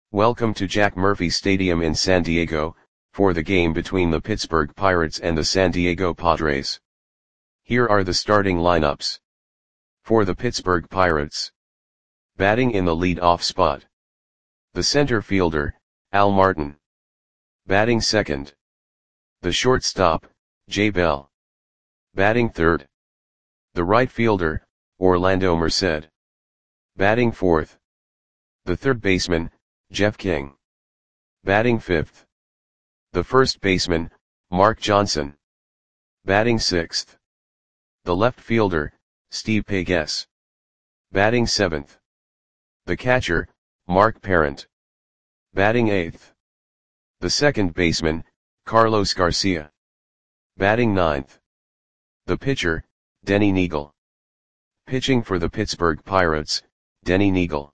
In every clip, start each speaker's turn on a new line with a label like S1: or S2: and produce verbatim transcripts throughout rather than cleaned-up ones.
S1: Welcome to Jack Murphy Stadium in San Diego, for the game between the Pittsburgh Pirates and the San Diego Padres. Here are the starting lineups. For the Pittsburgh Pirates. Batting in the lead-off spot. The center fielder, Al Martin. Batting second. The shortstop, Jay Bell. Batting third. The right fielder, Orlando Merced. Batting fourth. The third baseman, Jeff King. Batting fifth. The first baseman, Mark Johnson. Batting sixth. The left fielder, Steve Pegues. Batting seventh. The catcher, Mark Parent. Batting eighth. The second baseman, Carlos Garcia. Batting ninth. The pitcher, Denny Neagle. Pitching for the Pittsburgh Pirates, Denny Neagle.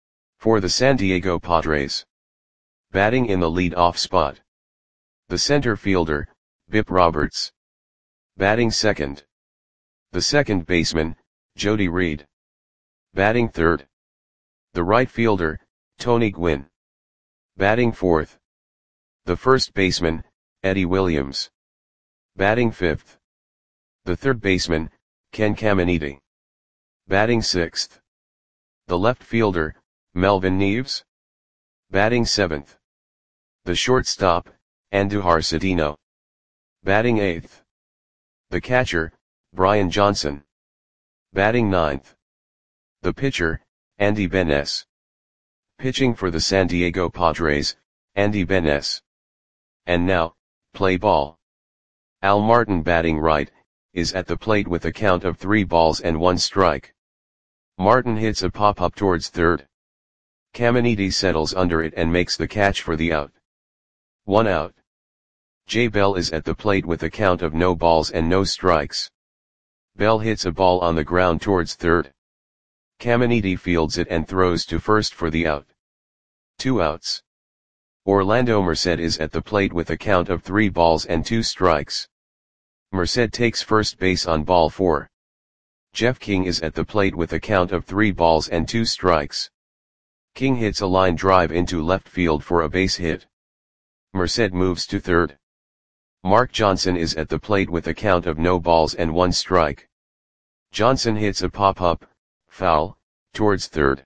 S1: For the San Diego Padres. Batting in the lead-off spot. The center fielder, Bip Roberts. Batting second. The second baseman, Jody Reed. Batting third. The right fielder, Tony Gwynn. Batting fourth. The first baseman, Eddie Williams. Batting fifth. The third baseman, Ken Caminiti. Batting sixth. The left fielder, Melvin Neves. Batting seventh. The shortstop, Andujar Cedeno. Batting eighth. The catcher, Brian Johnson. Batting ninth. The pitcher, Andy Benes. Pitching for the San Diego Padres, Andy Benes. And now, play ball. Al Martin batting right, is at the plate with a count of three balls and one strike. Martin hits a pop-up towards third. Caminiti settles under it and makes the catch for the out. One out. Jay Bell is at the plate with a count of no balls and no strikes. Bell hits a ball on the ground towards third. Caminiti fields it and throws to first for the out. Two outs. Orlando Merced is at the plate with a count of three balls and two strikes. Merced takes first base on ball four. Jeff King is at the plate with a count of three balls and two strikes. King hits a line drive into left field for a base hit. Merced moves to third. Mark Johnson is at the plate with a count of no balls and one strike. Johnson hits a pop-up, foul, towards third.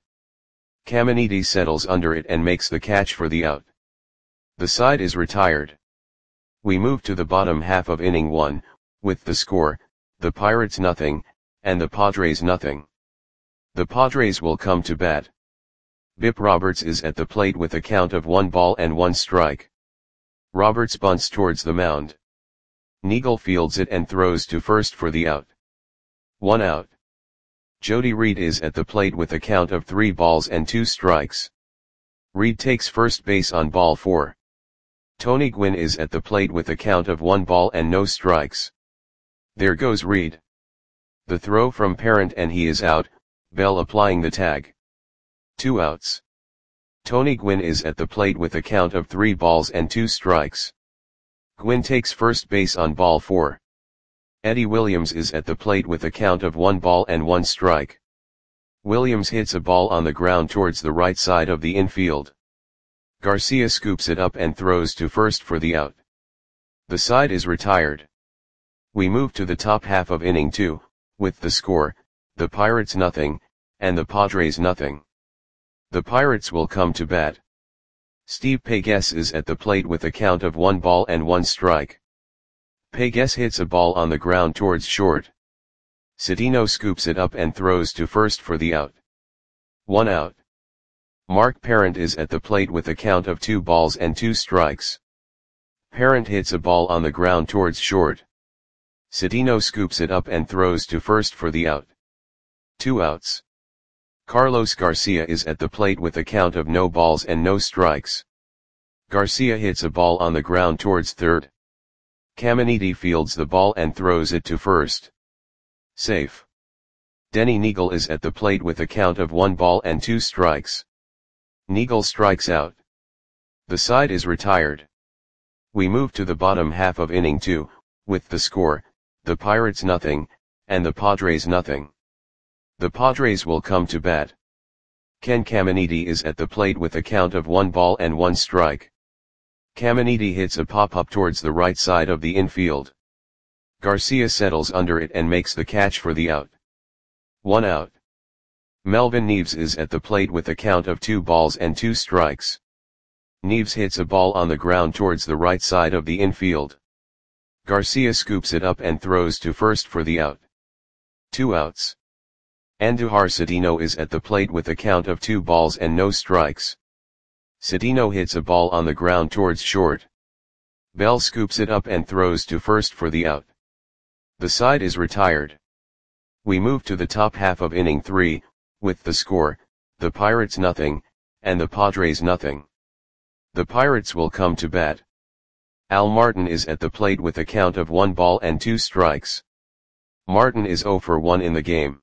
S1: Caminiti settles under it and makes the catch for the out. The side is retired. We move to the bottom half of inning one, with the score, the Pirates nothing, and the Padres nothing. The Padres will come to bat. Bip Roberts is at the plate with a count of one ball and one strike. Roberts bunts towards the mound. Neagle fields it and throws to first for the out. One out. Jody Reed is at the plate with a count of three balls and two strikes. Reed takes first base on ball four. Tony Gwynn is at the plate with a count of one ball and no strikes. There goes Reed. The throw from Parent and he is out, Bell applying the tag. Two outs. Tony Gwynn is at the plate with a count of three balls and two strikes. Gwynn takes first base on ball four. Eddie Williams is at the plate with a count of one ball and one strike. Williams hits a ball on the ground towards the right side of the infield. Garcia scoops it up and throws to first for the out. The side is retired. We move to the top half of inning two, with the score, the Pirates nothing, and the Padres nothing. The Pirates will come to bat. Steve Pegues is at the plate with a count of one ball and one strike. Pegues hits a ball on the ground towards short. Cedeno scoops it up and throws to first for the out. One out. Mark Parent is at the plate with a count of two balls and two strikes. Parent hits a ball on the ground towards short. Cedeno scoops it up and throws to first for the out. Two outs. Carlos Garcia is at the plate with a count of no balls and no strikes. Garcia hits a ball on the ground towards third. Caminiti fields the ball and throws it to first. Safe. Denny Neagle is at the plate with a count of one ball and two strikes. Neagle strikes out. The side is retired. We move to the bottom half of inning two, with the score, the Pirates nothing, and the Padres nothing. The Padres will come to bat. Ken Caminiti is at the plate with a count of one ball and one strike. Caminiti hits a pop-up towards the right side of the infield. Garcia settles under it and makes the catch for the out. One out. Melvin Neves is at the plate with a count of two balls and two strikes. Neves hits a ball on the ground towards the right side of the infield. Garcia scoops it up and throws to first for the out. Two outs. Andujar Cedeno is at the plate with a count of two balls and no strikes. Cedeno hits a ball on the ground towards short. Bell scoops it up and throws to first for the out. The side is retired. We move to the top half of inning three, with the score, the Pirates nothing, and the Padres nothing. The Pirates will come to bat. Al Martin is at the plate with a count of one ball and two strikes. Martin is oh for one in the game.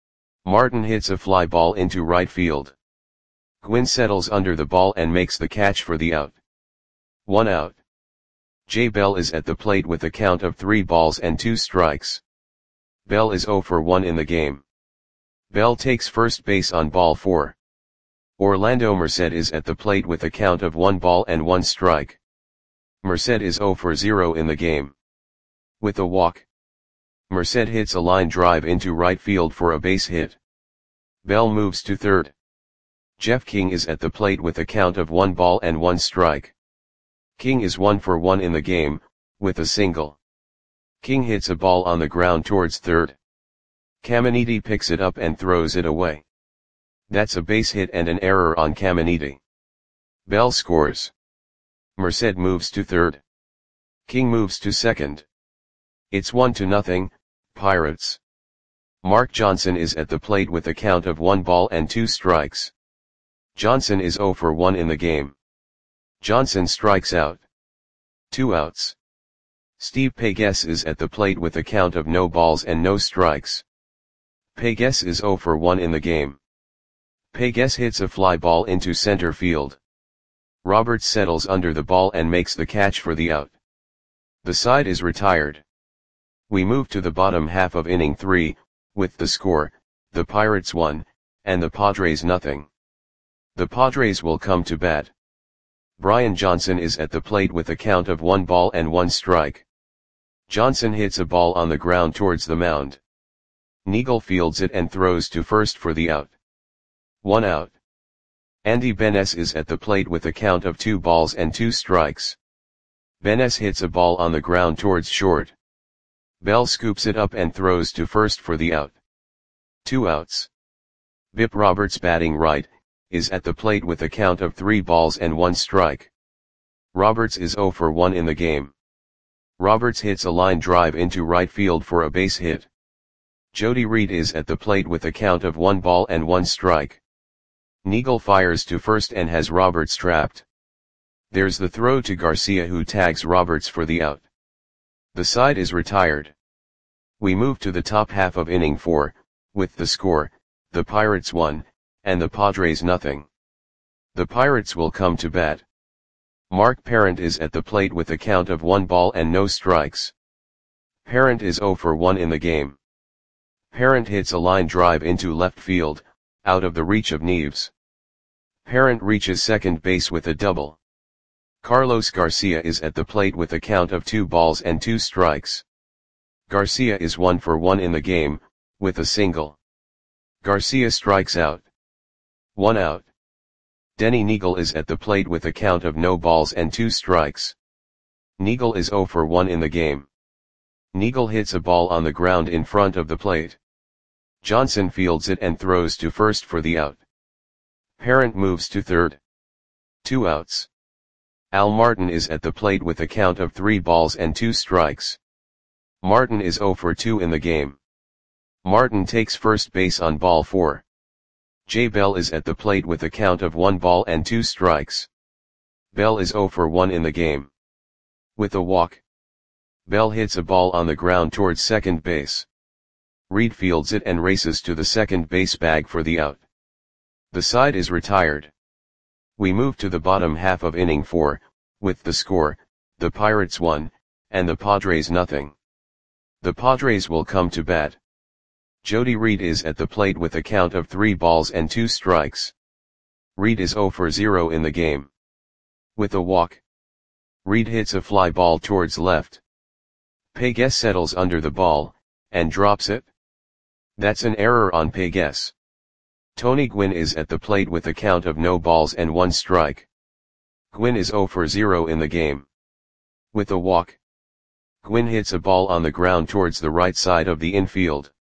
S1: Martin hits a fly ball into right field. Gwynn settles under the ball and makes the catch for the out. One out. Jay Bell is at the plate with a count of three balls and two strikes. Bell is oh for one in the game. Bell takes first base on ball four. Orlando Merced is at the plate with a count of one ball and one strike. Merced is oh for zero in the game. With a walk, Merced hits a line drive into right field for a base hit. Bell moves to third. Jeff King is at the plate with a count of one ball and one strike. King is one for one in the game, with a single. King hits a ball on the ground towards third. Caminiti picks it up and throws it away. That's a base hit and an error on Caminiti. Bell scores. Merced moves to third. King moves to second. It's one to nothing, Pirates. Mark Johnson is at the plate with a count of one ball and two strikes. Johnson is oh for one in the game. Johnson strikes out. Two outs. Steve Pegues is at the plate with a count of no balls and no strikes. Pegues is oh for one in the game. Pegues hits a fly ball into center field. Roberts settles under the ball and makes the catch for the out. The side is retired. We move to the bottom half of inning three, with the score, the Pirates one, and the Padres nothing. The Padres will come to bat. Brian Johnson is at the plate with a count of one ball and one strike. Johnson hits a ball on the ground towards the mound. Neagle fields it and throws to first for the out. One out. Andy Benes is at the plate with a count of two balls and two strikes. Benes hits a ball on the ground towards short. Bell scoops it up and throws to first for the out. Two outs. Bip Roberts, batting right, is at the plate with a count of three balls and one strike. Roberts is oh for one in the game. Roberts hits a line drive into right field for a base hit. Jody Reed is at the plate with a count of one ball and one strike. Neagle fires to first and has Roberts trapped. There's the throw to Garcia, who tags Roberts for the out. The side is retired. We move to the top half of inning four, with the score, the Pirates one, and the Padres nothing. The Pirates will come to bat. Mark Parent is at the plate with a count of one ball and no strikes. Parent is oh for one in the game. Parent hits a line drive into left field, out of the reach of Neves. Parent reaches second base with a double. Carlos Garcia is at the plate with a count of two balls and two strikes. Garcia is one for one in the game, with a single. Garcia strikes out. One out. Denny Neagle is at the plate with a count of no balls and two strikes. Neagle is oh for one in the game. Neagle hits a ball on the ground in front of the plate. Johnson fields it and throws to first for the out. Parent moves to third. Two outs. Al Martin is at the plate with a count of three balls and two strikes. Martin is oh for two in the game. Martin takes first base on ball four. Jay Bell is at the plate with a count of one ball and two strikes. Bell is oh for one in the game. With a walk, Bell hits a ball on the ground towards second base. Reed fields it and races to the second base bag for the out. The side is retired. We move to the bottom half of inning four, with the score, the Pirates one, and the Padres nothing. The Padres will come to bat. Jody Reed is at the plate with a count of three balls and two strikes. Reed is zero for zero in the game. With a walk, Reed hits a fly ball towards left. Pegues settles under the ball, and drops it. That's an error on Pegues. Tony Gwynn is at the plate with a count of no balls and one strike. Gwynn is zero for zero in the game. With a walk, Gwynn hits a ball on the ground towards the right side of the infield.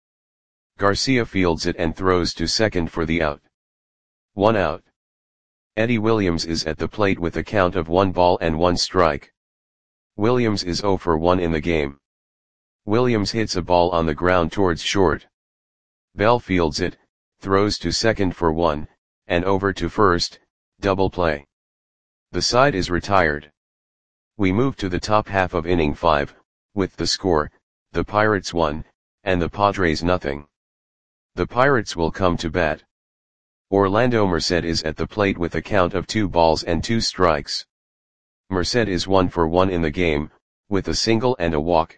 S1: Garcia fields it and throws to second for the out. One out. Eddie Williams is at the plate with a count of one ball and one strike. Williams is zero for one in the game. Williams hits a ball on the ground towards short. Bell fields it, throws to second for one, and over to first, double play. The side is retired. We move to the top half of inning five, with the score, the Pirates one, and the Padres nothing. The Pirates will come to bat. Orlando Merced is at the plate with a count of two balls and two strikes. Merced is one for one in the game, with a single and a walk.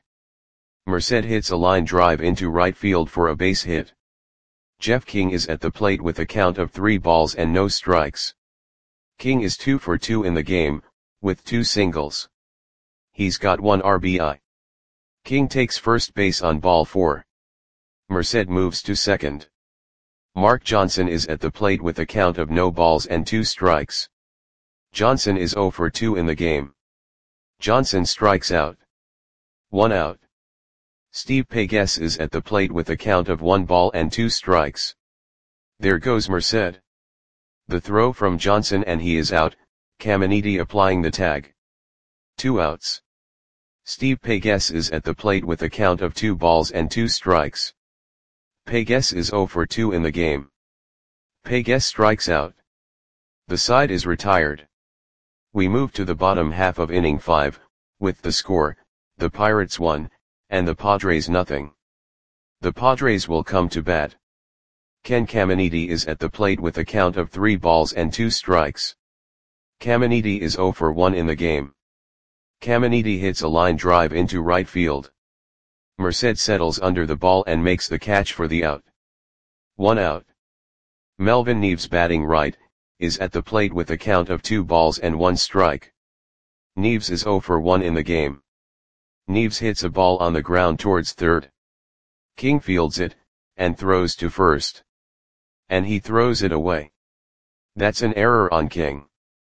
S1: Merced hits a line drive into right field for a base hit. Jeff King is at the plate with a count of three balls and no strikes. King is two for two in the game, with two singles. He's got one R B I. King takes first base on ball four. Merced moves to second. Mark Johnson is at the plate with a count of no balls and two strikes. Johnson is zero for two in the game. Johnson strikes out. One out. Steve Pegues is at the plate with a count of one ball and two strikes. There goes Merced. The throw from Johnson and he is out, Caminiti applying the tag. Two outs. Steve Pegues is at the plate with a count of two balls and two strikes. Pegues is zero for two in the game. Pegues strikes out. The side is retired. We move to the bottom half of inning five, with the score, the Pirates one, and the Padres nothing. The Padres will come to bat. Ken Caminiti is at the plate with a count of three balls and two strikes. Caminiti is zero for one in the game. Caminiti hits a line drive into right field. Merced settles under the ball and makes the catch for the out. One out. Melvin Neves, batting right, is at the plate with a count of two balls and one strike. Neves is zero for one in the game. Neves hits a ball on the ground towards third. King fields it, and throws to first. And he throws it away. That's an error on King.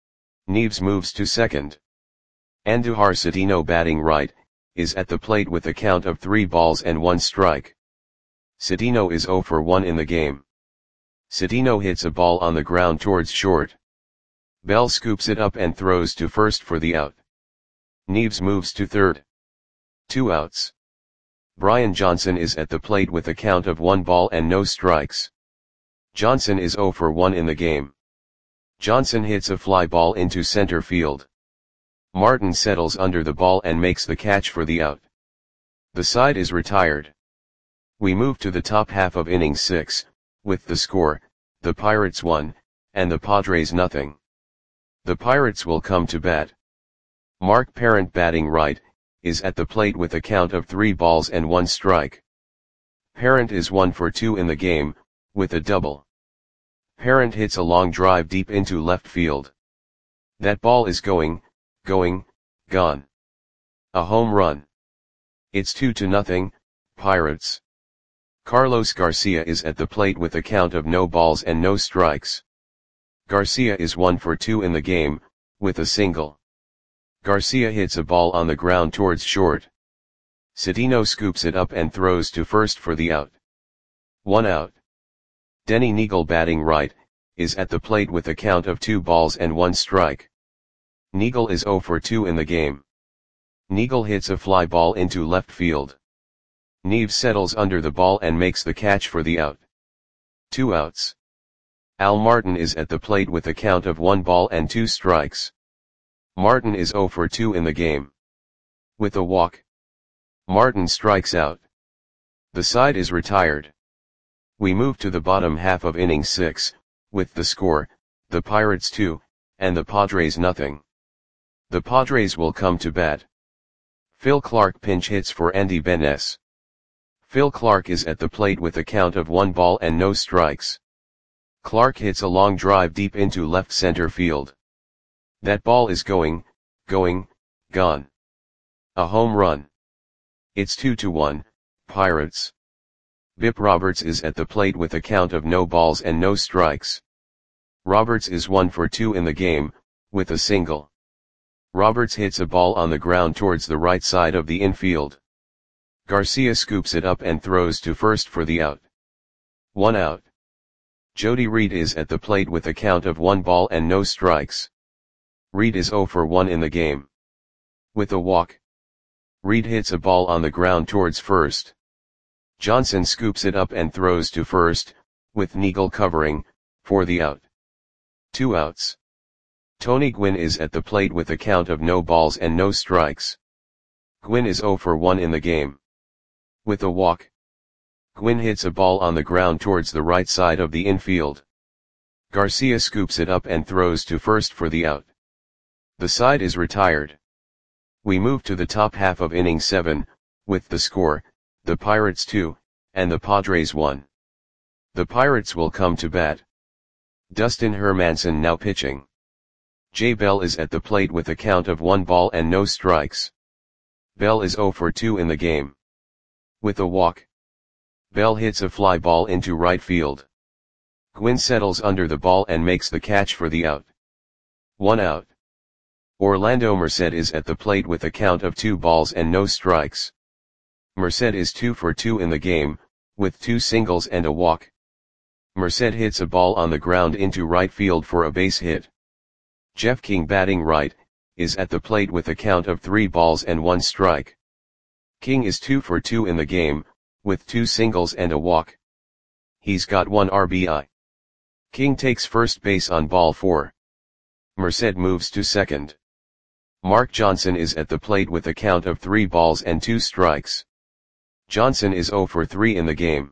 S1: Neves moves to second. Andujar Cedeno, batting right, is at the plate with a count of three balls and one strike. Cedeno is zero for one in the game. Cedeno hits a ball on the ground towards short. Bell scoops it up and throws to first for the out. Neves moves to third. Two outs. Brian Johnson is at the plate with a count of one ball and no strikes. Johnson is zero for one in the game. Johnson hits a fly ball into center field. Martin settles under the ball and makes the catch for the out. The side is retired. We move to the top half of inning six, with the score, the Pirates one, and the Padres nothing. The Pirates will come to bat. Mark Parent, batting right, is at the plate with a count of three balls and one strike. Parent is one for two in the game, with a double. Parent hits a long drive deep into left field. That ball is going, going, gone. A home run. It's two to nothing, Pirates. Carlos Garcia is at the plate with a count of no balls and no strikes. Garcia is one for two in the game, with a single. Garcia hits a ball on the ground towards short. Cedeno scoops it up and throws to first for the out. One out. Denny Neagle, batting right, is at the plate with a count of two balls and one strike. Neagle is zero for two in the game. Neagle hits a fly ball into left field. Neves settles under the ball and makes the catch for the out. Two outs. Al Martin is at the plate with a count of one ball and two strikes. Martin is zero for two in the game. With a walk, Martin strikes out. The side is retired. We move to the bottom half of inning six, with the score, the Pirates two, and the Padres nothing. The Padres will come to bat. Phil Clark pinch hits for Andy Benes. Phil Clark is at the plate with a count of one ball and no strikes. Clark hits a long drive deep into left center field. That ball is going, going, gone. A home run. It's two to one, Pirates. Bip Roberts is at the plate with a count of no balls and no strikes. Roberts is one for two in the game, with a single. Roberts hits a ball on the ground towards the right side of the infield. Garcia scoops it up and throws to first for the out. One out. Jody Reed is at the plate with a count of one ball and no strikes. Reed is zero for one in the game. With a walk. Reed hits a ball on the ground towards first. Johnson scoops it up and throws to first, with Neagle covering, for the out. Two outs. Tony Gwynn is at the plate with a count of no balls and no strikes. Gwynn is zero for one in the game. With a walk. Gwynn hits a ball on the ground towards the right side of the infield. Garcia scoops it up and throws to first for the out. The side is retired. We move to the top half of inning seven, with the score, the Pirates two, and the Padres one. The Pirates will come to bat. Dustin Hermanson now pitching. Jay Bell is at the plate with a count of one ball and no strikes. Bell is zero for two in the game. With a walk. Bell hits a fly ball into right field. Gwynn settles under the ball and makes the catch for the out. One out. Orlando Merced is at the plate with a count of two balls and no strikes. Merced is two for two in the game, with two singles and a walk. Merced hits a ball on the ground into right field for a base hit. Jeff King, batting right, is at the plate with a count of three balls and one strike. King is two for two in the game, with two singles and a walk. He's got one R B I. King takes first base on ball four. Merced moves to second. Mark Johnson is at the plate with a count of three balls and two strikes. Johnson is zero for three in the game.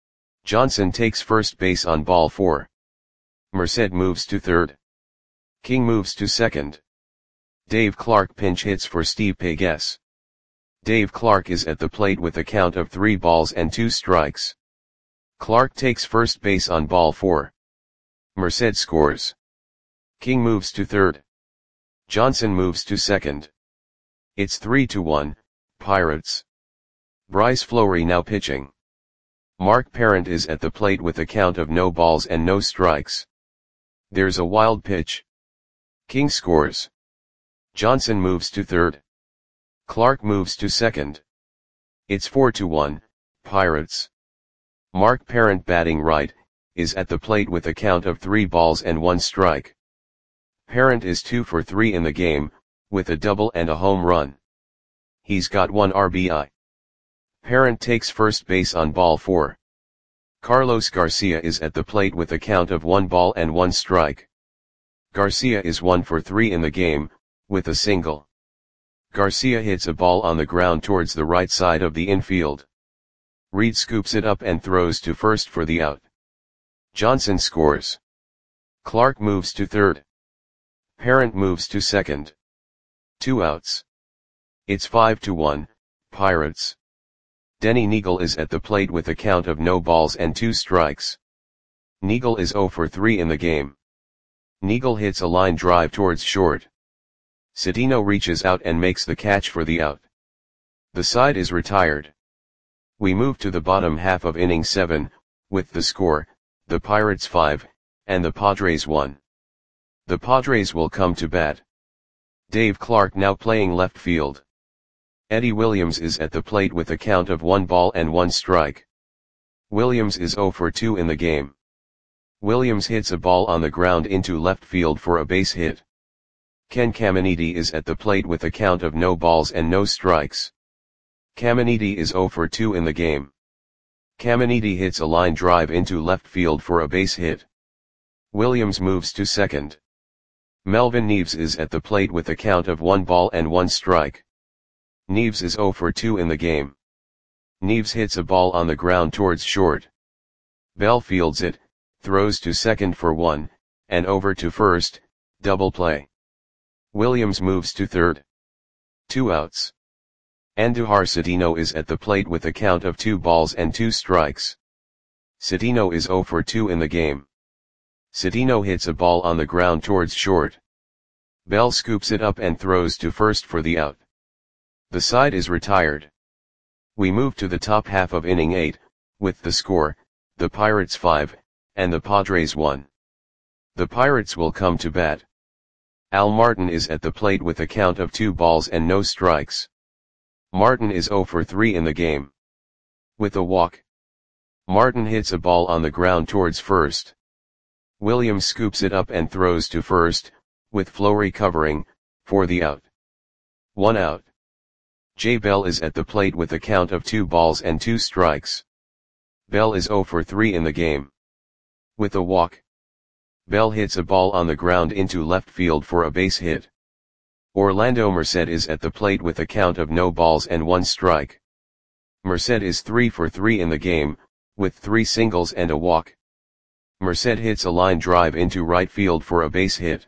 S1: Johnson takes first base on ball four. Merced moves to third. King moves to second. Dave Clark pinch hits for Steve Pegues. Dave Clark is at the plate with a count of three balls and two strikes. Clark takes first base on ball four. Merced scores. King moves to third. Johnson moves to second. It's three to one, Pirates. Bryce Fleury now pitching. Mark Parent is at the plate with a count of no balls and no strikes. There's a wild pitch. King scores. Johnson moves to third. Clark moves to second. It's four to one, Pirates. Mark Parent, batting right, is at the plate with a count of three balls and one strike. Parent is two for three in the game, with a double and a home run. He's got one R B I. Parent takes first base on ball four. Carlos Garcia is at the plate with a count of one ball and one strike. Garcia is one for three in the game, with a single. Garcia hits a ball on the ground towards the right side of the infield. Reed scoops it up and throws to first for the out. Johnson scores. Clark moves to third. Parent moves to second. Two outs. It's five to one, Pirates. Denny Neagle is at the plate with a count of no balls and two strikes. Neagle is zero for three in the game. Neagle hits a line drive towards short. Cedeno reaches out and makes the catch for the out. The side is retired. We move to the bottom half of inning seven, with the score, the Pirates five, and the Padres one. The Padres will come to bat. Dave Clark now playing left field. Eddie Williams is at the plate with a count of one ball and one strike. Williams is zero for two in the game. Williams hits a ball on the ground into left field for a base hit. Ken Caminiti is at the plate with a count of no balls and no strikes. Caminiti is zero for two in the game. Caminiti hits a line drive into left field for a base hit. Williams moves to second. Melvin Neves is at the plate with a count of one ball and one strike. Neves is zero for two in the game. Neves hits a ball on the ground towards short. Bell fields it, throws to second for one, and over to first, double play. Williams moves to third. Two outs. Andujar Cedeno is at the plate with a count of two balls and two strikes. Cedeno is zero for two in the game. Citino hits a ball on the ground towards short. Bell scoops it up and throws to first for the out. The side is retired. We move to the top half of inning eight, with the score, the Pirates five, and the Padres one. The Pirates will come to bat. Al Martin is at the plate with a count of two balls and no strikes. Martin is oh for three in the game. With a walk. Martin hits a ball on the ground towards first. Williams scoops it up and throws to first, with Fleury covering, for the out. One out. Jay Bell is at the plate with a count of two balls and two strikes. Bell is oh for three in the game. With a walk. Bell hits a ball on the ground into left field for a base hit. Orlando Merced is at the plate with a count of no balls and one strike. Merced is three for three in the game, with three singles and a walk. Merced hits a line drive into right field for a base hit.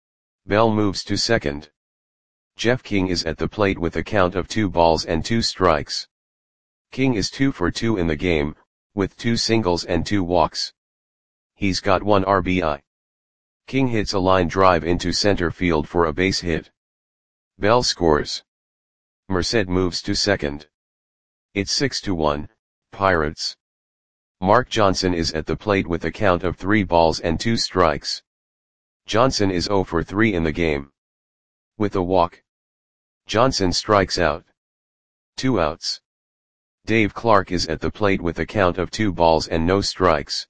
S1: Bell moves to second. Jeff King is at the plate with a count of two balls and two strikes. King is two for two in the game, with two singles and two walks. He's got one R B I. King hits a line drive into center field for a base hit. Bell scores. Merced moves to second. It's six to one, Pirates. Mark Johnson is at the plate with a count of three balls and two strikes. Johnson is oh for three in the game. With a walk. Johnson strikes out. Two outs. Dave Clark is at the plate with a count of two balls and no strikes.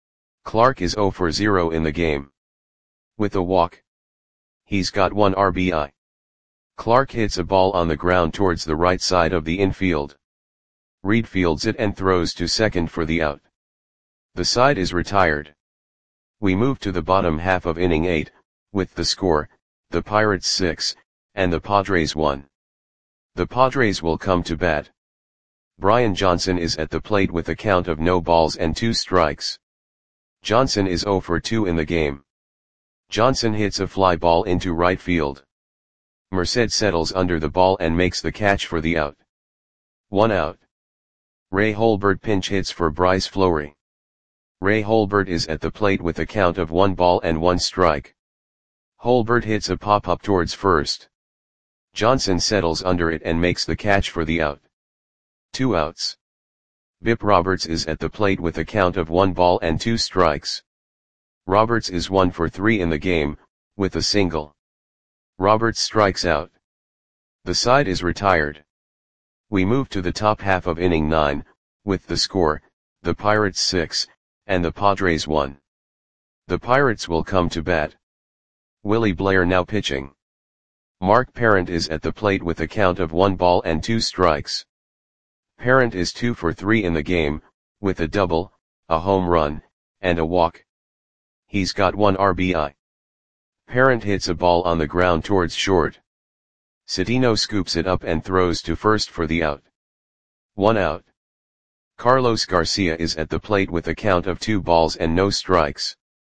S1: Clark is oh for zero in the game. With a walk. He's got one R B I. Clark hits a ball on the ground towards the right side of the infield. Reed fields it and throws to second for the out. The side is retired. We move to the bottom half of inning eight, with the score, the Pirates six, and the Padres one. The Padres will come to bat. Brian Johnson is at the plate with a count of no balls and two strikes. Johnson is oh for two in the game. Johnson hits a fly ball into right field. Merced settles under the ball and makes the catch for the out. One out. Ray Holbert pinch hits for Bryce Fleury. Ray Holbert is at the plate with a count of one ball and one strike. Holbert hits a pop-up towards first. Johnson settles under it and makes the catch for the out. Two outs. Bip Roberts is at the plate with a count of one ball and two strikes. Roberts is one for three in the game, with a single. Roberts strikes out. The side is retired. We move to the top half of inning nine, with the score, the Pirates six, and the Padres one. The Pirates will come to bat. Willie Blair now pitching. Mark Parent is at the plate with a count of one ball and two strikes. Parent is two for three in the game, with a double, a home run, and a walk. He's got one R B I. Parent hits a ball on the ground towards short. Citino scoops it up and throws to first for the out. One out. Carlos Garcia is at the plate with a count of two balls and no strikes.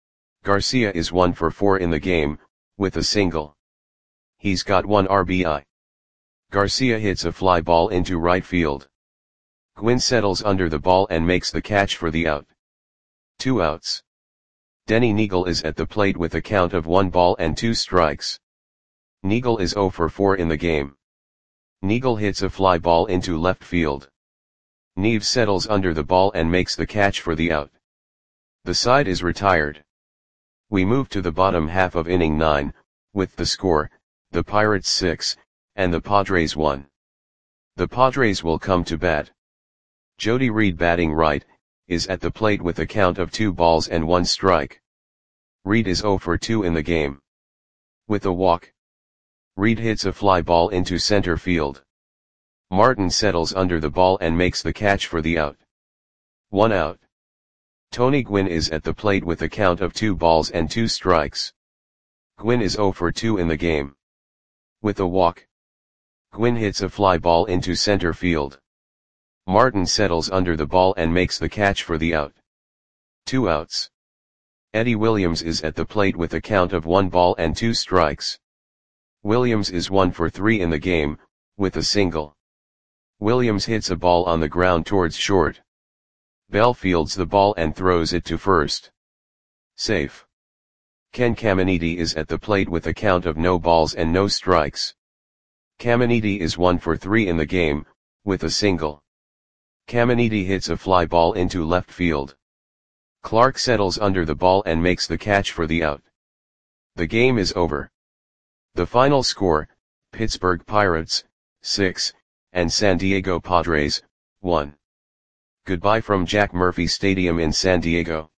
S1: Garcia is one for four in the game, with a single. He's got one R B I. Garcia hits a fly ball into right field. Gwynn settles under the ball and makes the catch for the out. Two outs. Denny Neagle is at the plate with a count of one ball and two strikes. Neagle is oh for four in the game. Neagle hits a fly ball into left field. Neves settles under the ball and makes the catch for the out. The side is retired. We move to the bottom half of inning nine, with the score, the Pirates six, and the Padres one. The Padres will come to bat. Jody Reed batting right, is at the plate with a count of two balls and one strike. Reed is oh for two in the game. With a walk. Reed hits a fly ball into center field. Martin settles under the ball and makes the catch for the out. One out. Tony Gwynn is at the plate with a count of two balls and two strikes. Gwynn is oh for two in the game. With a walk. Gwynn hits a fly ball into center field. Martin settles under the ball and makes the catch for the out. Two outs. Eddie Williams is at the plate with a count of one ball and two strikes. Williams is one for three in the game, with a single. Williams hits a ball on the ground towards short. Bell fields the ball and throws it to first. Safe. Ken Caminiti is at the plate with a count of no balls and no strikes. Caminiti is one for three in the game, with a single. Caminiti hits a fly ball into left field. Clark settles under the ball and makes the catch for the out. The game is over. The final score, Pittsburgh Pirates, six, and San Diego Padres, one. Goodbye from Jack Murphy Stadium in San Diego.